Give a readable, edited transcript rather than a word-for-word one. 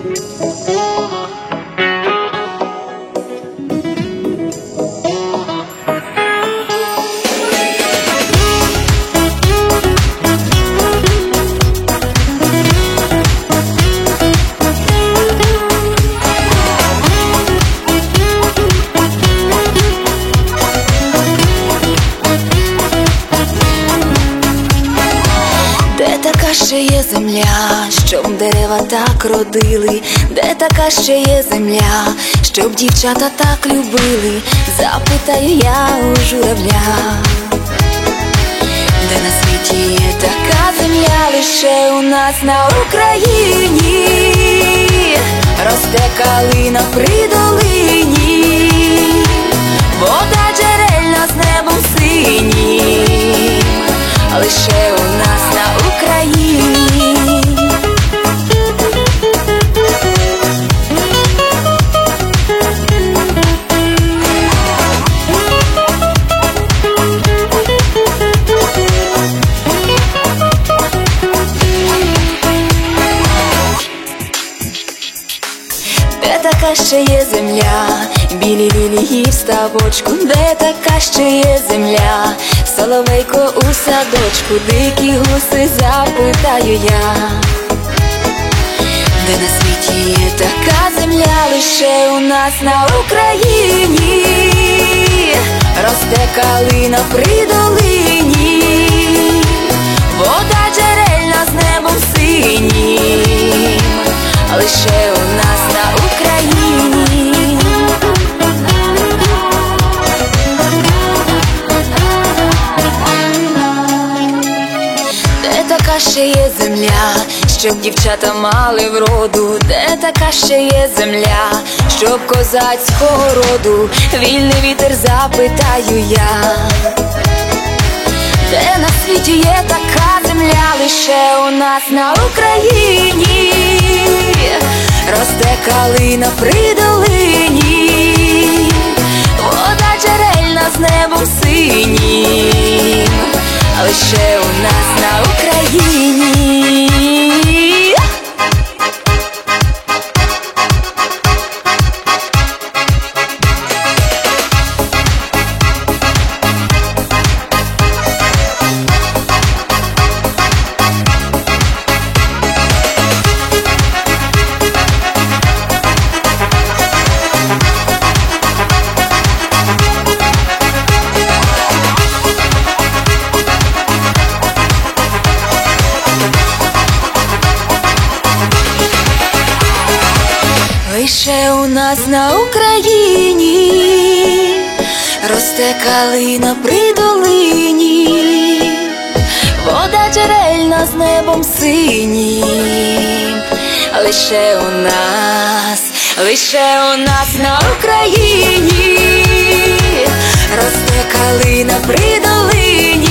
Ще є земля, щоб дерева так родили, де така ще є земля, щоб дівчата так любили, запитаю я у журавля. Де на світі є така земля, лише у нас на Україні, росте калина при долині, вода джерельна з небом синім, лише у нас на Україні. Де така ще є земля, білі лілії в ставочку, де така ще є земля, соловейко у садочку, дикі гуси, запитаю я. Де на світі є така земля, лише у нас на Україні, росте калина при долині, вода джерельна з небом синім, лише у нас на Україні. Де така ще є земля, щоб дівчата мали вроду, де така ще є земля, щоб козацького роду, вільний вітер, запитаю я. Де на світі є така земля, лише у нас на Україні, росте калина при долині, вода джерельна з небом синім, лише у нас на Україні. Лише у нас на Україні, росте калина при долині, вода джерельна з небом синім, лише у нас на Україні, росте калина при долині,